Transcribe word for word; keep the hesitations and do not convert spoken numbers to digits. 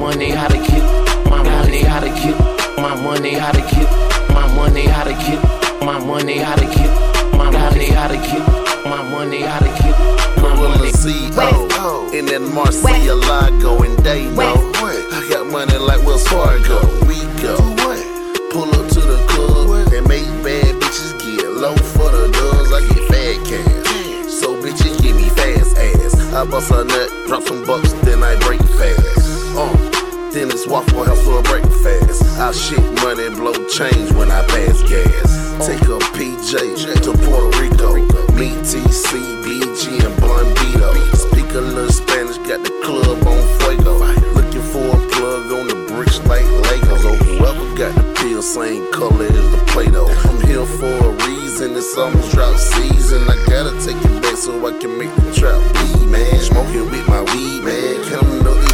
money how to keep, my money how to keep, my money how to keep, my money how to keep, my money how to keep, my money how to keep, my money how to keep, my money. C O in that Marcielago and Dano. I got money like Wells Fargo. We go pull up to the club and make bad bitches get low for the dubs. I get fat cash, so bitches give me fast ass. I bust a nut, drop some bucks, then I break fast. Uh, then it's Waffle House for a breakfast. I shit money, blow change when I pass gas. Take a P J to Puerto Rico. Me, T C, B G, and Blondito. Speak a little Spanish, got the club on fuego. Looking for a plug on the bricks like Legos. Oh, whoever got the pill, same color as the Play-Doh. I'm here for a reason, it's almost